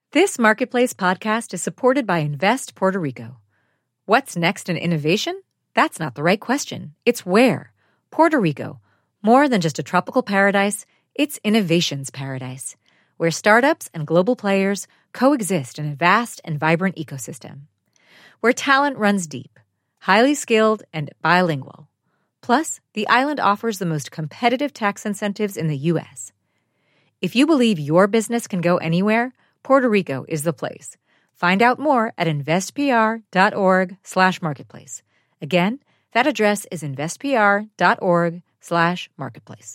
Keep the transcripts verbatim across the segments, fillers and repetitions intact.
This Marketplace podcast is supported by Invest Puerto Rico. What's next in innovation? That's not the right question. It's where. Puerto Rico. More than just a tropical paradise, it's innovation's paradise, where startups and global players coexist in a vast and vibrant ecosystem. Where talent runs deep, highly skilled, and bilingual. Plus, the island offers the most competitive tax incentives in the U S. If you believe your business can go anywhere, Puerto Rico is the place. Find out more at investpr.org slash marketplace. Again, that address is investpr.org slash marketplace.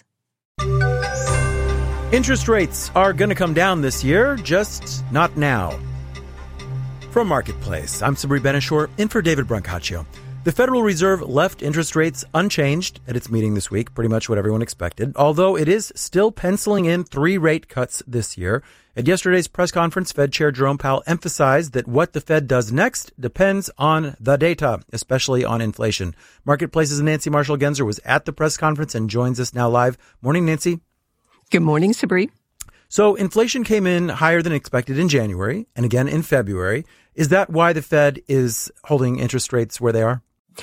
Interest rates are going to come down this year, just not now. From Marketplace, I'm Sabri Benishore, in for David Brancaccio. The Federal Reserve left interest rates unchanged at its meeting this week, pretty much what everyone expected, although it is still penciling in three rate cuts this year. At yesterday's press conference, Fed Chair Jerome Powell emphasized that what the Fed does next depends on the data, especially on inflation. Marketplace's Nancy Marshall-Genzer was at the press conference and joins us now live. Morning, Nancy. Good morning, Sabri. So inflation came in higher than expected in January and again in February. Is that why the Fed is holding interest rates where they are?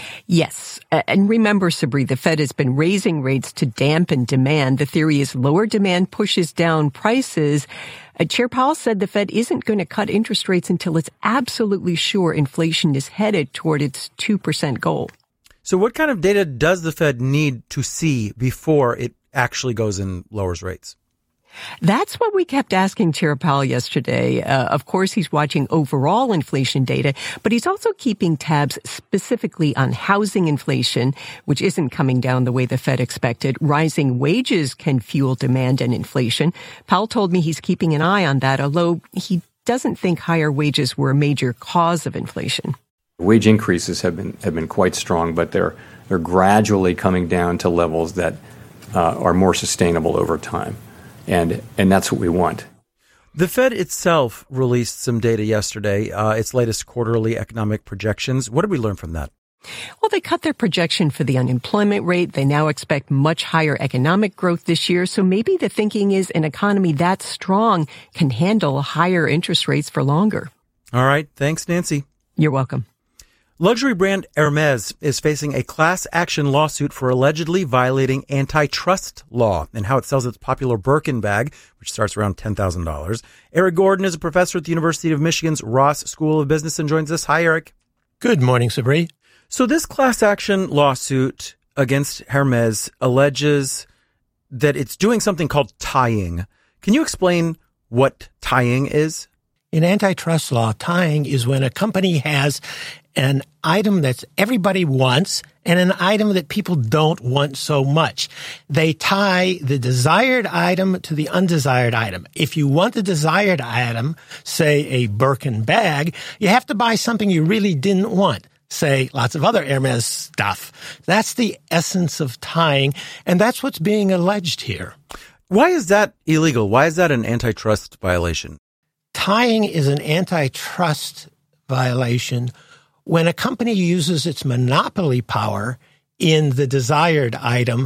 Yes. And remember, Sabri, the Fed has been raising rates to dampen demand. The theory is lower demand pushes down prices. Uh, Chair Powell said the Fed isn't going to cut interest rates until it's absolutely sure inflation is headed toward its two percent goal. So what kind of data does the Fed need to see before it actually goes and lowers rates? That's what we kept asking Chair Powell yesterday. Uh, of course, he's watching overall inflation data, but he's also keeping tabs specifically on housing inflation, which isn't coming down the way the Fed expected. Rising wages can fuel demand and inflation. Powell told me he's keeping an eye on that, although he doesn't think higher wages were a major cause of inflation. Wage increases have been have been quite strong, but they're they're gradually coming down to levels that uh, are more sustainable over time. And and that's what we want. The Fed itself released some data yesterday, uh, its latest quarterly economic projections. What did we learn from that? Well, they cut their projection for the unemployment rate. They now expect much higher economic growth this year. So maybe the thinking is an economy that strong can handle higher interest rates for longer. All right. Thanks, Nancy. You're welcome. Luxury brand Hermes is facing a class action lawsuit for allegedly violating antitrust law and how it sells its popular Birkin bag, which starts around ten thousand dollars. Eric Gordon is a professor at the University of Michigan's Ross School of Business and joins us. Hi, Eric. Good morning, Sabri. So this class action lawsuit against Hermes alleges that it's doing something called tying. Can you explain what tying is? In antitrust law, tying is when a company has an item that everybody wants and an item that people don't want so much. They tie the desired item to the undesired item. If you want the desired item, say a Birkin bag, you have to buy something you really didn't want. Say lots of other Hermes stuff. That's the essence of tying, and that's what's being alleged here. Why is that illegal? Why is that an antitrust violation? Tying is an antitrust violation when a company uses its monopoly power in the desired item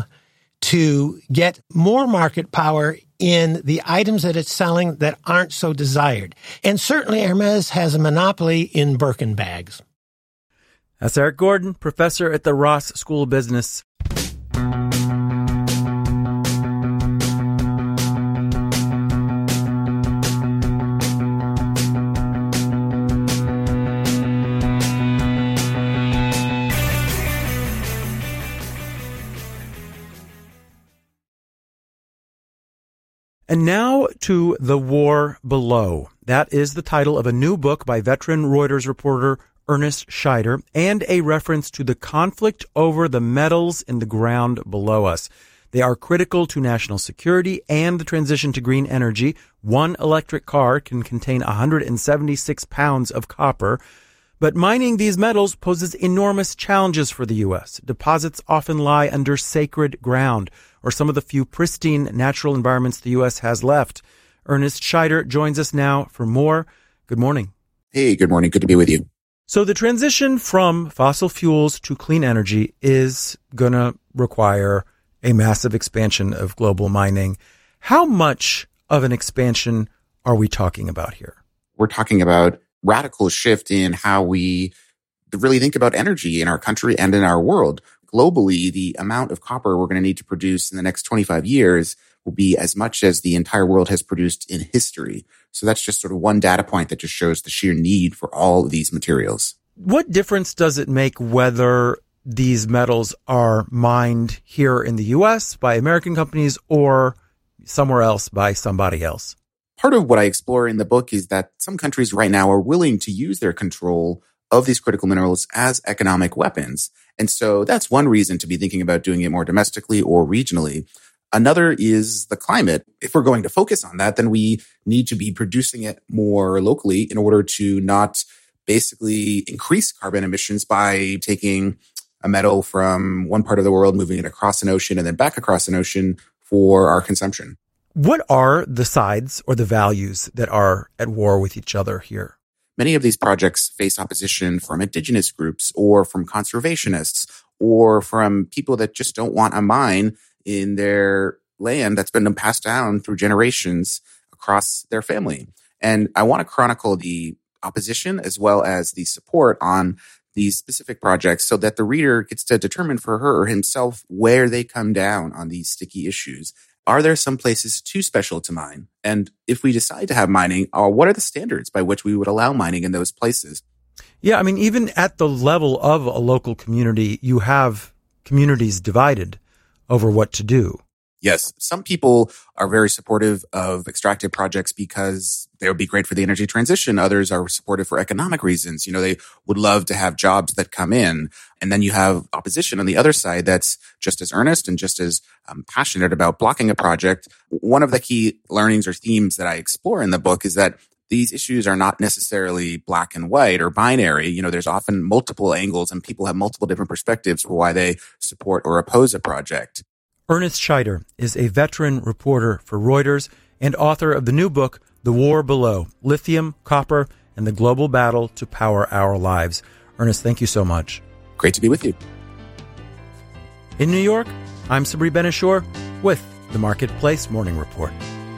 to get more market power in the items that it's selling that aren't so desired. And certainly Hermes has a monopoly in Birkin bags. That's Eric Gordon, professor at the Ross School of Business. And now to The War Below. That is the title of a new book by veteran Reuters reporter Ernest Scheider, and a reference to the conflict over the metals in the ground below us. They are critical to national security and the transition to green energy. One electric car can contain one hundred seventy-six pounds of copper. But mining these metals poses enormous challenges for the U S. Deposits often lie under sacred ground, or some of the few pristine natural environments the U S has left. Ernest Scheider joins us now for more. Good morning. Hey, good morning. Good to be with you. So the transition from fossil fuels to clean energy is going to require a massive expansion of global mining. How much of an expansion are we talking about here? we're talking about radical shift in how we really think about energy in our country and in our world. Globally, the amount of copper we're going to need to produce in the next twenty-five years will be as much as the entire world has produced in history. So that's just sort of one data point that just shows the sheer need for all of these materials. What difference does it make whether these metals are mined here in the U S by American companies or somewhere else by somebody else? Part of what I explore in the book is that some countries right now are willing to use their control of these critical minerals as economic weapons. And so that's one reason to be thinking about doing it more domestically or regionally. Another is the climate. If we're going to focus on that, then we need to be producing it more locally in order to not basically increase carbon emissions by taking a metal from one part of the world, moving it across an ocean and then back across an ocean for our consumption. What are the sides or the values that are at war with each other here? Many of these projects face opposition from indigenous groups or from conservationists or from people that just don't want a mine in their land that's been passed down through generations across their family. And I want to chronicle the opposition as well as the support on these specific projects so that the reader gets to determine for her or himself where they come down on these sticky issues. Are there some places too special to mine? And if we decide to have mining, uh, what are the standards by which we would allow mining in those places? Yeah, I mean, even at the level of a local community, you have communities divided over what to do. Yes, some people are very supportive of extractive projects because they would be great for the energy transition. Others are supportive for economic reasons. You know, they would love to have jobs that come in. And then you have opposition on the other side that's just as earnest and just as um, passionate about blocking a project. One of the key learnings or themes that I explore in the book is that these issues are not necessarily black and white or binary. You know, there's often multiple angles and people have multiple different perspectives for why they support or oppose a project. Ernest Scheider is a veteran reporter for Reuters and author of the new book, The War Below, Lithium, Copper, and the Global Battle to Power Our Lives. Ernest, thank you so much. Great to be with you. In New York, I'm Sabri Ben-Achour with the Marketplace Morning Report.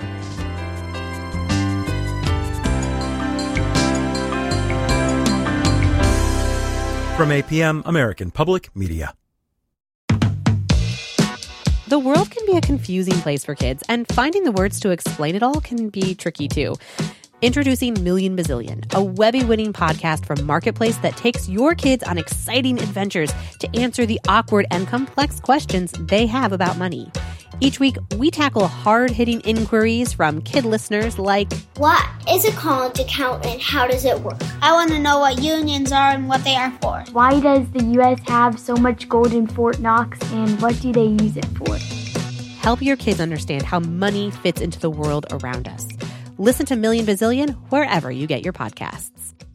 From A P M, American Public Media. The world can be a confusing place for kids, and finding the words to explain it all can be tricky too. Introducing Million Bazillion, a Webby-winning podcast from Marketplace that takes your kids on exciting adventures to answer the awkward and complex questions they have about money. Each week, we tackle hard-hitting inquiries from kid listeners like, what is a college account and how does it work? I want to know what unions are and what they are for. Why does the U S have so much gold in Fort Knox and what do they use it for? Help your kids understand how money fits into the world around us. Listen to Million Bazillion wherever you get your podcasts.